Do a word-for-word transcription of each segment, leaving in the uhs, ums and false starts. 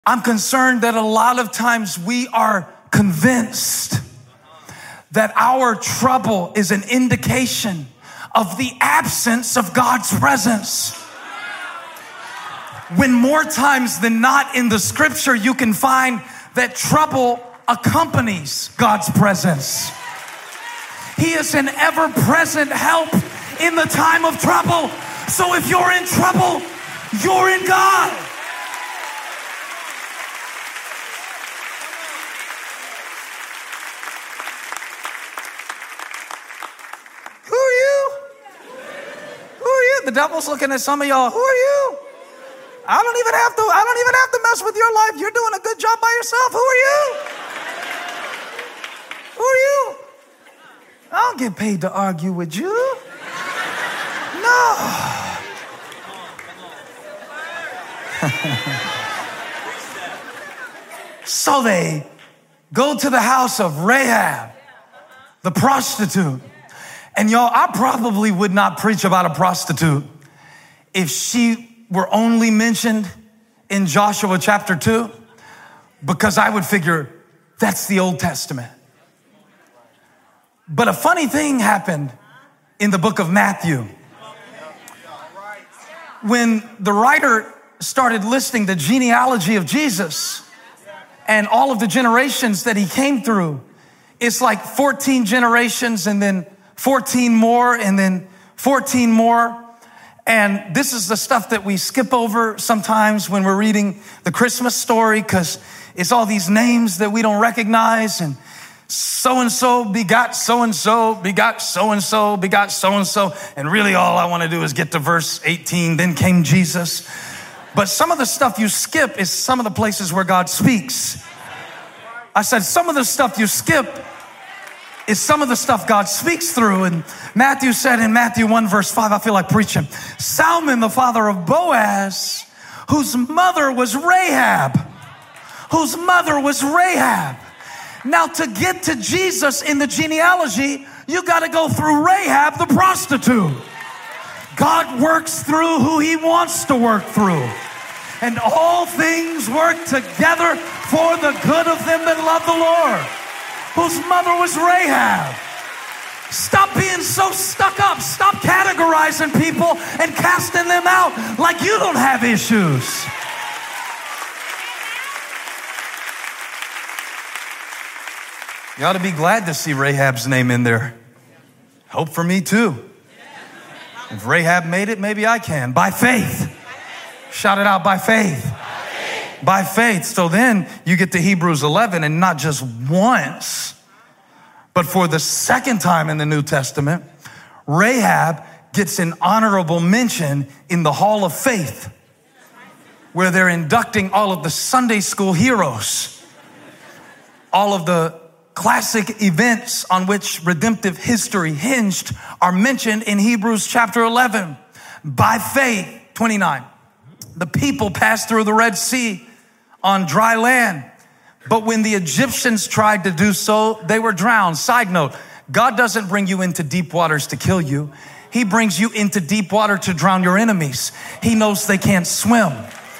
I'm concerned that a lot of times we are convinced that our trouble is an indication of the absence of God's presence. When more times than not in the scripture, you can find that trouble accompanies God's presence. He is an ever-present help in the time of trouble. So if you're in trouble, you're in God. Who are you? Who are you? The devil's looking at some of y'all. Who are you? I don't even have to, I don't even have to mess with your life. You're doing a good job by yourself. Who are you? Who are you? I don't get paid to argue with you. No. So they go to the house of Rahab, the prostitute. And y'all, I probably would not preach about a prostitute if she were only mentioned in Joshua chapter two, because I would figure that's the Old Testament. But a funny thing happened in the book of Matthew. When the writer started listing the genealogy of Jesus and all of the generations that he came through, it's like fourteen generations and then fourteen more and then fourteen more. And this is the stuff that we skip over sometimes when we're reading the Christmas story, because it's all these names that we don't recognize. And so-and-so begot so-and-so, begot so-and-so, begot so-and-so. And really all I want to do is get to verse eighteen. Then came Jesus. But some of the stuff you skip is some of the places where God speaks. I said some of the stuff you skip is some of the stuff God speaks through. And Matthew said in Matthew one verse five, I feel like preaching, Salmon, the father of Boaz, whose mother was Rahab, whose mother was Rahab. Now to get to Jesus in the genealogy, you got to go through Rahab, the prostitute. God works through who he wants to work through. And all things work together for the good of them that love the Lord, whose mother was Rahab. Stop being so stuck up. Stop categorizing people and casting them out like you don't have issues. You ought to be glad to see Rahab's name in there. Hope for me too. If Rahab made it, maybe I can. By faith. Shout it out, by faith. By faith. So then you get to Hebrews eleven, and not just once, but for the second time in the New Testament, Rahab gets an honorable mention in the Hall of Faith, where they're inducting all of the Sunday school heroes, all of the classic events on which redemptive history hinged are mentioned in Hebrews chapter eleven. By faith, twenty-nine, the people passed through the Red Sea on dry land. But when the Egyptians tried to do so, they were drowned. Side note, God doesn't bring you into deep waters to kill you. He brings you into deep water to drown your enemies. He knows they can't swim.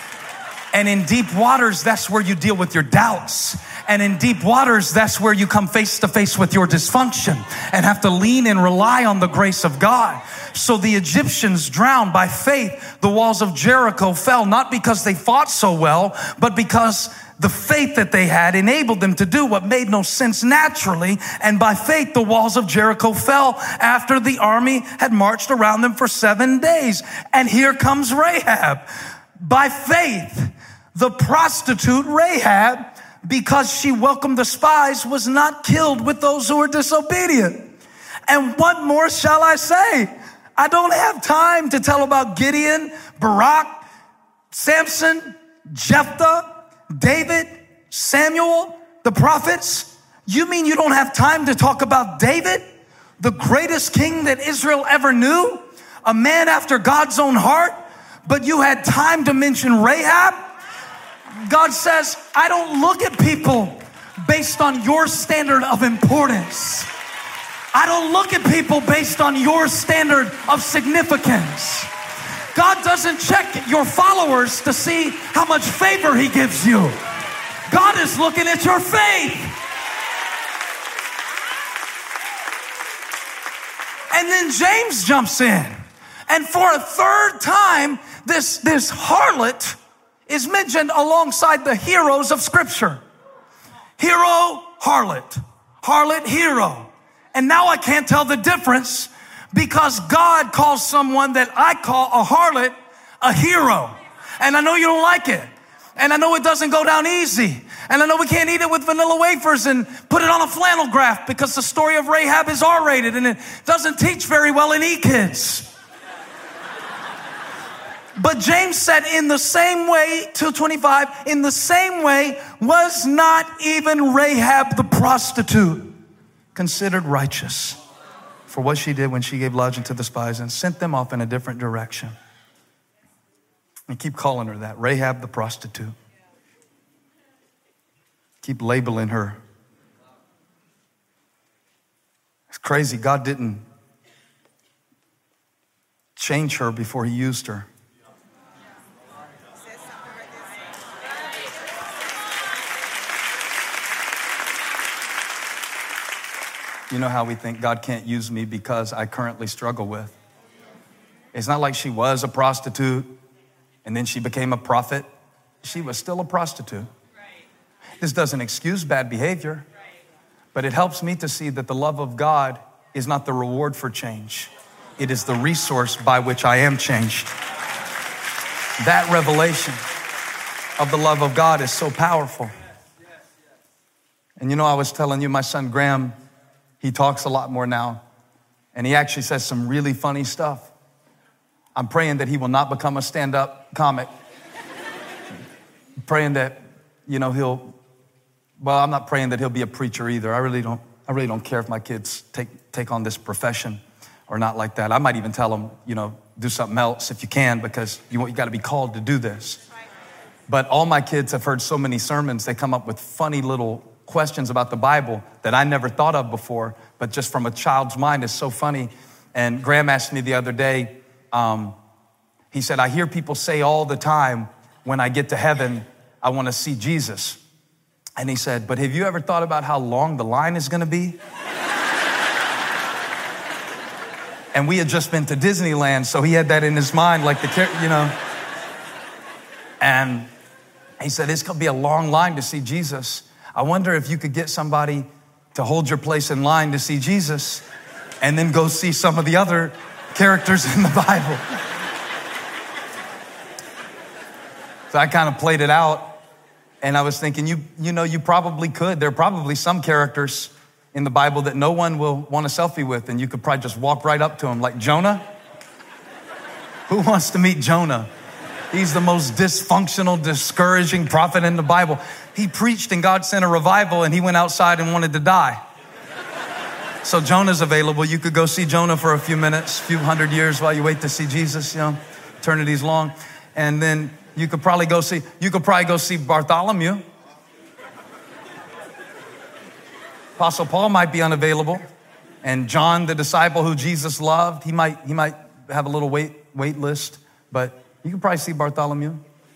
And in deep waters, that's where you deal with your doubts. And in deep waters, that's where you come face to face with your dysfunction and have to lean and rely on the grace of God. So the Egyptians drowned. By faith, the walls of Jericho fell, not because they fought so well, but because the faith that they had enabled them to do what made no sense naturally. And by faith, the walls of Jericho fell after the army had marched around them for seven days. And here comes Rahab. By faith, the prostitute Rahab, because she welcomed the spies, was not killed with those who were disobedient. And what more shall I say? I don't have time to tell about Gideon, Barak, Samson, Jephthah, David, Samuel, the prophets. You mean you don't have time to talk about David, the greatest king that Israel ever knew, a man after God's own heart, but you had time to mention Rahab? God says, I don't look at people based on your standard of importance. I don't look at people based on your standard of significance. God doesn't check your followers to see how much favor he gives you. God is looking at your faith. And then James jumps in. And for a third time, this, this harlot is mentioned alongside the heroes of Scripture. Hero, harlot. Harlot, hero. And now I can't tell the difference because God calls someone that I call a harlot a hero. And I know you don't like it. And I know it doesn't go down easy. And I know we can't eat it with vanilla wafers and put it on a flannel graph because the story of Rahab is R-rated and it doesn't teach very well in E-Kids. But James said in the same way, two twenty-five, in the same way was not even Rahab the prostitute considered righteous for what she did when she gave lodging to the spies and sent them off in a different direction. And keep calling her that, Rahab the prostitute. Keep labeling her. It's crazy. God didn't change her before he used her. You know how we think God can't use me because I currently struggle with. It's not like she was a prostitute and then she became a prophet. She was still a prostitute. This doesn't excuse bad behavior, but it helps me to see that the love of God is not the reward for change. It is the resource by which I am changed. That revelation of the love of God is so powerful. And you know, I was telling you, my son Graham, he talks a lot more now, and he actually says some really funny stuff. I'm praying that he will not become a stand-up comic. I'm praying that, you know, he'll, well, I'm not praying that he'll be a preacher either. I really don't, I really don't care if my kids take, take on this profession or not like that. I might even tell them, you know, do something else if you can, because you, you got to be called to do this. But all my kids have heard so many sermons, they come up with funny little questions about the Bible that I never thought of before, but just from a child's mind is so funny. And Graham asked me the other day, um, he said, I hear people say all the time, when I get to heaven, I want to see Jesus. And he said, but have you ever thought about how long the line is going to be? And we had just been to Disneyland, so he had that in his mind, like the, you know. And he said, it's going to be a long line to see Jesus. I wonder if you could get somebody to hold your place in line to see Jesus and then go see some of the other characters in the Bible. So I kind of played it out, and I was thinking, you, you know, you probably could. There are probably some characters in the Bible that no one will want a selfie with, and you could probably just walk right up to them, like Jonah. Who wants to meet Jonah? He's the most dysfunctional, discouraging prophet in the Bible. He preached and God sent a revival and he went outside and wanted to die. So Jonah's available. You could go see Jonah for a few minutes, a few hundred years while you wait to see Jesus, you know, eternity's long. And then you could probably go see, you could probably go see Bartholomew. Apostle Paul might be unavailable. And John, the disciple who Jesus loved, he might, he might have a little wait, wait list, but you can probably see Bartholomew.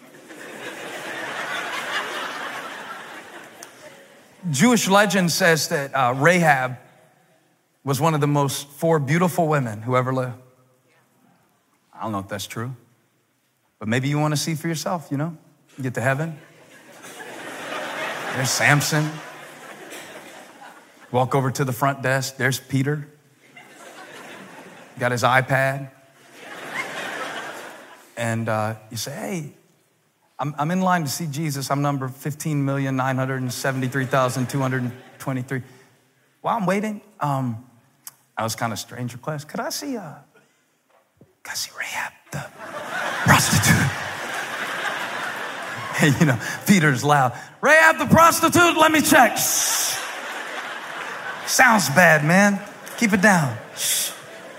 Jewish legend says that uh, Rahab was one of the most four beautiful women who ever lived. I don't know if that's true, but maybe you want to see for yourself, you know? You get to heaven. There's Samson. Walk over to the front desk. There's Peter. Got his iPad. And uh, you say, hey, I'm, I'm in line to see Jesus. I'm number fifteen million nine hundred seventy-three thousand two hundred twenty-three. While I'm waiting, um, I was kind of strange request. Could I see, uh, could I see Rahab, the prostitute? Hey, you know, Peter's loud. Rahab, the prostitute, let me check. Shh. Sounds bad, man. Keep it down. Shh.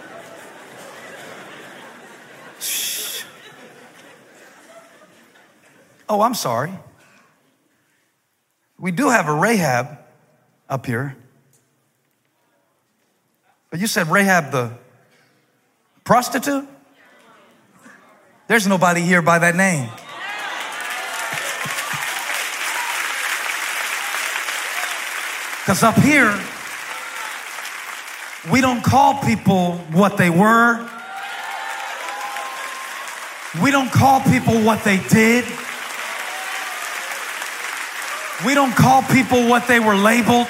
Oh, I'm sorry. We do have a Rahab up here. But you said Rahab the prostitute? There's nobody here by that name. Because up here, we don't call people what they were. We don't call people what they did. We don't call people what they were labeled.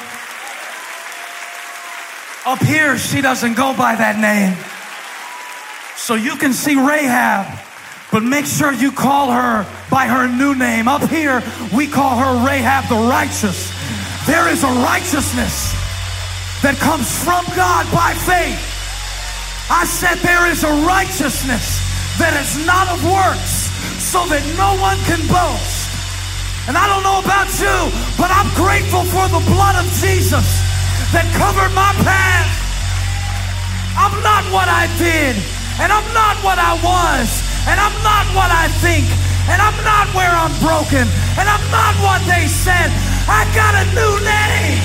Up here, she doesn't go by that name. So you can see Rahab, but make sure you call her by her new name. Up here, we call her Rahab the righteous. There is a righteousness that comes from God by faith. I said there is a righteousness that is not of works, so that no one can boast. And I don't know about you, but I'm grateful for the blood of Jesus that covered my past. I'm not what I did, and I'm not what I was, and I'm not what I think, and I'm not where I'm broken, and I'm not what they said. I got a new name.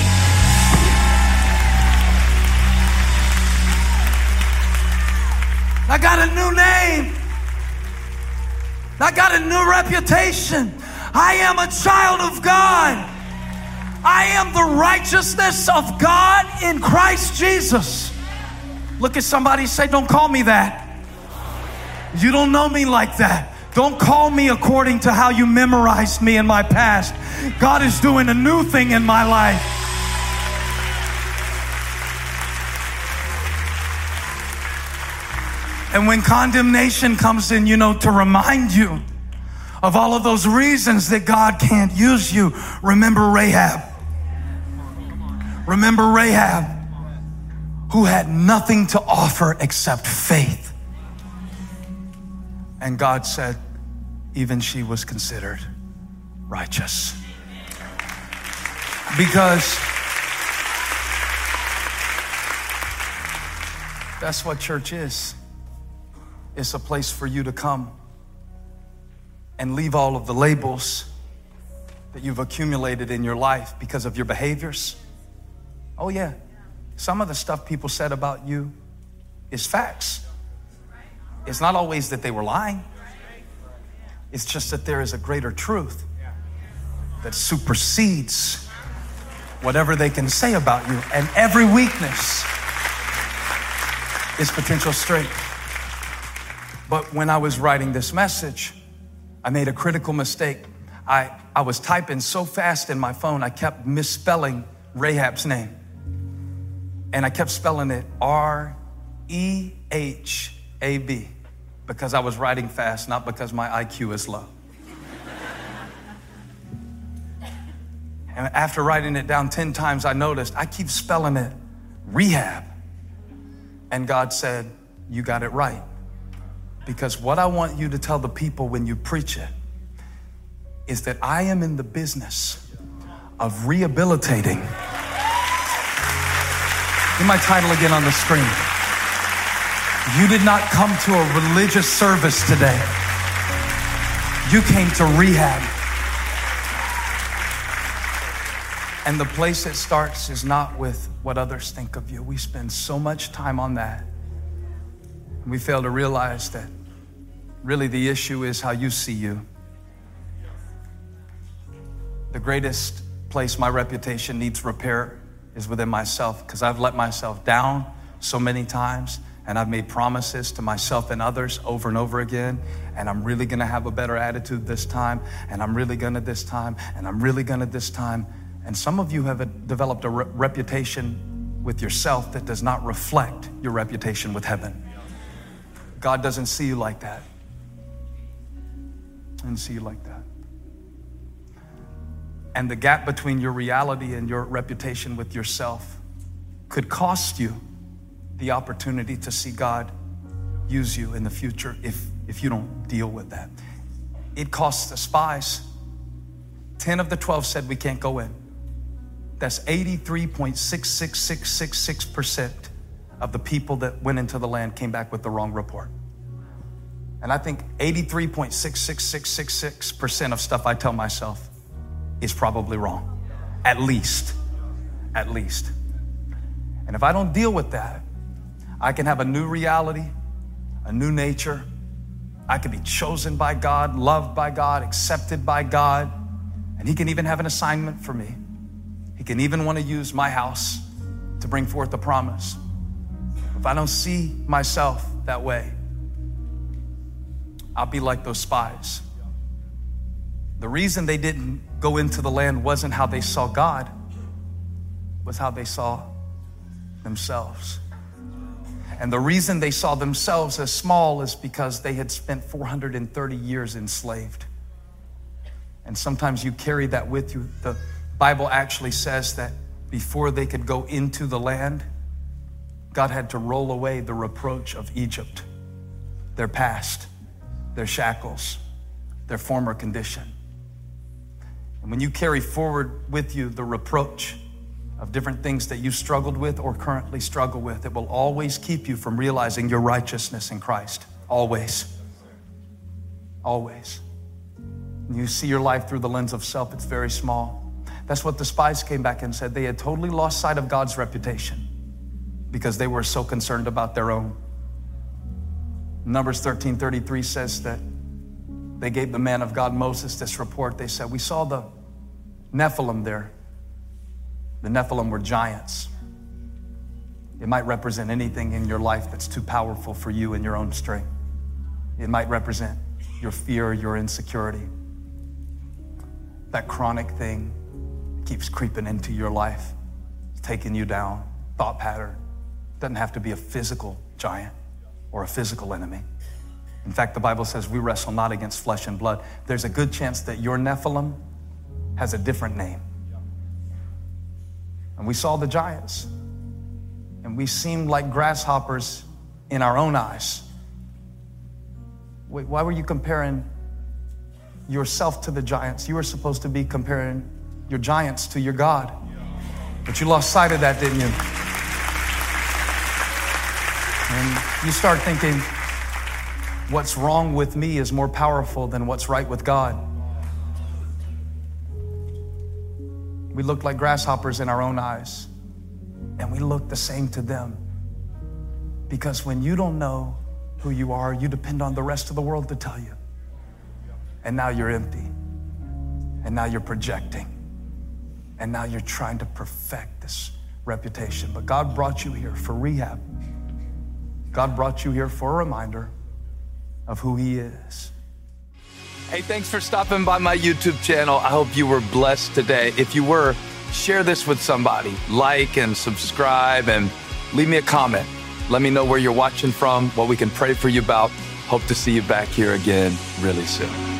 I got a new name. I got a new reputation. I am a child of God. I am the righteousness of God in Christ Jesus. Look at somebody and say, don't call me that. You don't know me like that. Don't call me according to how you memorized me in my past. God is doing a new thing in my life. And when condemnation comes in, you know, to remind you of all of those reasons that God can't use you, remember Rahab. Remember Rahab, who had nothing to offer except faith. And God said, even she was considered righteous. Because that's what church is. It's a place for you to come and leave all of the labels that you've accumulated in your life because of your behaviors. Oh yeah, some of the stuff people said about you is facts. It's not always that they were lying. It's just that there is a greater truth that supersedes whatever they can say about you. And every weakness is potential strength. But when I was writing this message, I made a critical mistake. I, I was typing so fast in my phone, I kept misspelling Rahab's name. And I kept spelling it R E H A B because I was writing fast, not because my I Q is low. And after writing it down ten times, I noticed I keep spelling it rehab. And God said, you got it right. Because what I want you to tell the people when you preach it is that I am in the business of rehabilitating. Get my title again on the screen. You did not come to a religious service today. You came to rehab. And the place it starts is not with what others think of you. We spend so much time on that. And we fail to realize that really the issue is how you see you. The greatest place my reputation needs repair is within myself, because I've let myself down so many times, and I've made promises to myself and others over and over again, and I'm really gonna have a better attitude this time, and I'm really gonna this time, and I'm really gonna this time. And some of you have developed a re- reputation with yourself that does not reflect your reputation with heaven. God doesn't see you like that. He doesn't see you like that. And the gap between your reality and your reputation with yourself could cost you the opportunity to see God use you in the future if, if you don't deal with that. It costs the spies. ten of the twelve said we can't go in. That's eighty-three point six six six six six percent of the people that went into the land came back with the wrong report. And I think eighty-three point six six six six six percent of stuff I tell myself is probably wrong. At least, at least. And if I don't deal with that, I can have a new reality, a new nature, I could be chosen by God, loved by God, accepted by God. And he can even have an assignment for me. He can even want to use my house to bring forth the promise. If I don't see myself that way, I'll be like those spies. The reason they didn't go into the land wasn't how they saw God, it was how they saw themselves. And the reason they saw themselves as small is because they had spent four hundred thirty years enslaved. And sometimes you carry that with you. The Bible actually says that before they could go into the land, God had to roll away the reproach of Egypt, their past, their shackles, their former condition. And when you carry forward with you the reproach of different things that you struggled with or currently struggle with, it will always keep you from realizing your righteousness in Christ. Always. Always. When you see your life through the lens of self, it's very small. That's what the spies came back and said. They had totally lost sight of God's reputation because they were so concerned about their own. Numbers thirteen thirty-three says that they gave the man of God, Moses, this report. They said, we saw the Nephilim there. The Nephilim were giants. It might represent anything in your life that's too powerful for you in your own strength. It might represent your fear, your insecurity. That chronic thing keeps creeping into your life, taking you down, thought pattern. It doesn't have to be a physical giant or a physical enemy. In fact, the Bible says we wrestle not against flesh and blood. There's a good chance that your Nephilim has a different name. And we saw the giants, and we seemed like grasshoppers in our own eyes. Wait, why were you comparing yourself to the giants? You were supposed to be comparing your giants to your God. But you lost sight of that, didn't you? And you start thinking, what's wrong with me is more powerful than what's right with God. We look like grasshoppers in our own eyes, and we look the same to them. Because when you don't know who you are, you depend on the rest of the world to tell you. And now you're empty. And now you're projecting. And now you're trying to perfect this reputation. But God brought you here for rehab. God brought you here for a reminder of who he is. Hey, thanks for stopping by my YouTube channel. I hope you were blessed today. If you were, share this with somebody. Like and subscribe and leave me a comment. Let me know where you're watching from, what we can pray for you about. Hope to see you back here again really soon.